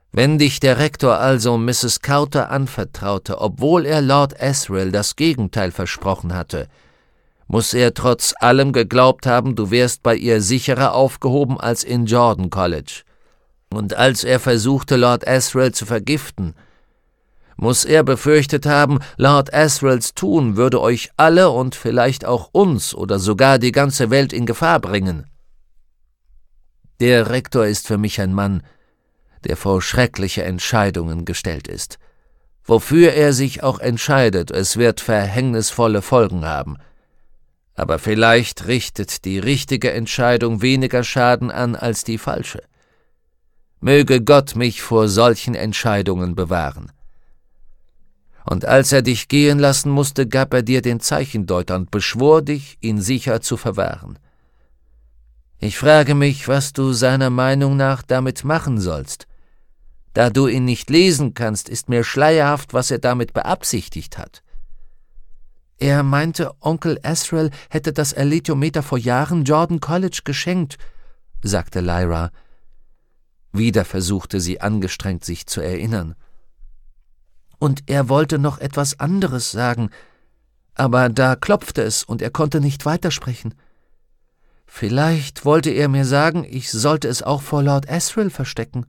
Wenn dich der Rektor also Mrs. Cowter anvertraute, obwohl er Lord Asriel das Gegenteil versprochen hatte, muss er trotz allem geglaubt haben, du wärst bei ihr sicherer aufgehoben als in Jordan College. Und als er versuchte, Lord Asriel zu vergiften, muss er befürchtet haben, Lord Asriels Tun würde euch alle und vielleicht auch uns oder sogar die ganze Welt in Gefahr bringen. Der Rektor ist für mich ein Mann, der vor schreckliche Entscheidungen gestellt ist. Wofür er sich auch entscheidet, es wird verhängnisvolle Folgen haben. Aber vielleicht richtet die richtige Entscheidung weniger Schaden an als die falsche. Möge Gott mich vor solchen Entscheidungen bewahren. Und als er dich gehen lassen musste, gab er dir den Zeichendeuter und beschwor dich, ihn sicher zu verwahren. Ich frage mich, was du seiner Meinung nach damit machen sollst. Da du ihn nicht lesen kannst, ist mir schleierhaft, was er damit beabsichtigt hat. Er meinte, Onkel Asriel hätte das Alethiometer vor Jahren Jordan College geschenkt, sagte Lyra. Wieder versuchte sie angestrengt, sich zu erinnern. Und er wollte noch etwas anderes sagen, aber da klopfte es und er konnte nicht weitersprechen. Vielleicht wollte er mir sagen, ich sollte es auch vor Lord Asriel verstecken.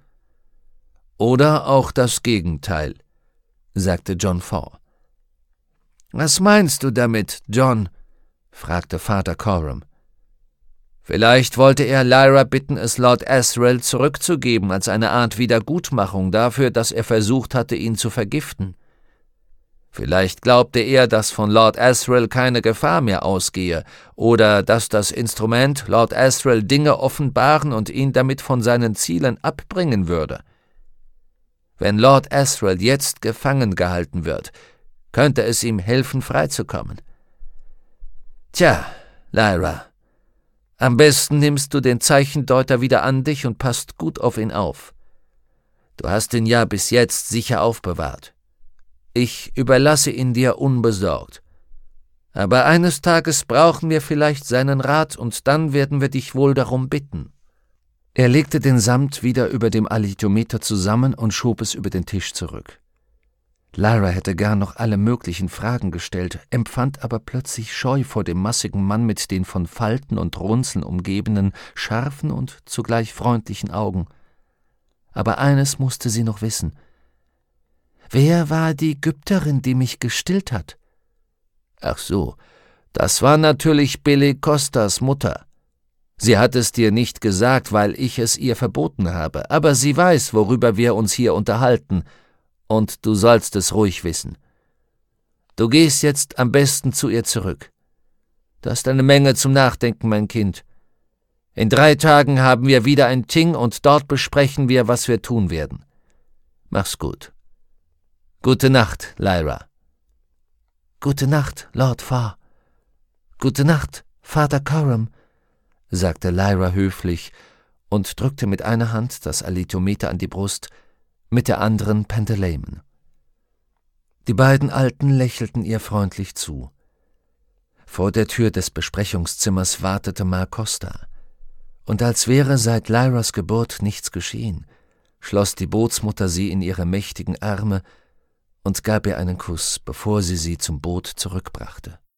Oder auch das Gegenteil, sagte John Fawr. »Was meinst du damit, John?« fragte Vater Coram. »Vielleicht wollte er Lyra bitten, es Lord Asriel zurückzugeben, als eine Art Wiedergutmachung dafür, dass er versucht hatte, ihn zu vergiften. Vielleicht glaubte er, dass von Lord Asriel keine Gefahr mehr ausgehe, oder dass das Instrument Lord Asriel Dinge offenbaren und ihn damit von seinen Zielen abbringen würde. Wenn Lord Asriel jetzt gefangen gehalten wird, könnte es ihm helfen, freizukommen. Tja, Lyra, am besten nimmst du den Zeichendeuter wieder an dich und passt gut auf ihn auf. Du hast ihn ja bis jetzt sicher aufbewahrt. Ich überlasse ihn dir unbesorgt. Aber eines Tages brauchen wir vielleicht seinen Rat, und dann werden wir dich wohl darum bitten.« Er legte den Samt wieder über dem Alethiometer zusammen und schob es über den Tisch zurück. Lyra hätte gern noch alle möglichen Fragen gestellt, empfand aber plötzlich Scheu vor dem massigen Mann mit den von Falten und Runzeln umgebenen, scharfen und zugleich freundlichen Augen. Aber eines musste sie noch wissen. Wer war die Ägypterin, die mich gestillt hat? Ach so, das war natürlich Billy Costas Mutter. Sie hat es dir nicht gesagt, weil ich es ihr verboten habe, aber sie weiß, worüber wir uns hier unterhalten, und du sollst es ruhig wissen. Du gehst jetzt am besten zu ihr zurück. Du hast eine Menge zum Nachdenken, mein Kind. In 3 Tagen haben wir wieder ein Ting und dort besprechen wir, was wir tun werden. Mach's gut. Gute Nacht, Lyra. Gute Nacht, Lord Fawr. Gute Nacht, Vater Coram, sagte Lyra höflich und drückte mit einer Hand das Alethiometer an die Brust, mit der anderen Pantaleimon. Die beiden Alten lächelten ihr freundlich zu. Vor der Tür des Besprechungszimmers wartete Mar Costa, und als wäre seit Lyras Geburt nichts geschehen, schloss die Bootsmutter sie in ihre mächtigen Arme und gab ihr einen Kuss, bevor sie zum Boot zurückbrachte.